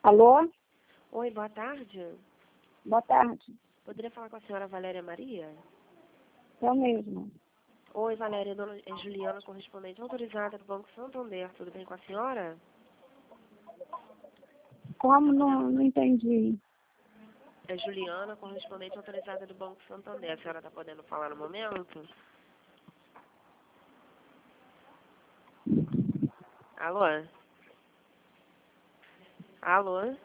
Alô? Oi, boa tarde. Boa tarde. Poderia falar com a senhora Valéria Maria? É o mesmo. Oi, Valéria, é Juliana, correspondente autorizada do Banco Santander. Tudo bem com a senhora? Como não entendi? É Juliana, correspondente autorizada do Banco Santander. A senhora está podendo falar no momento? Alô? Alô?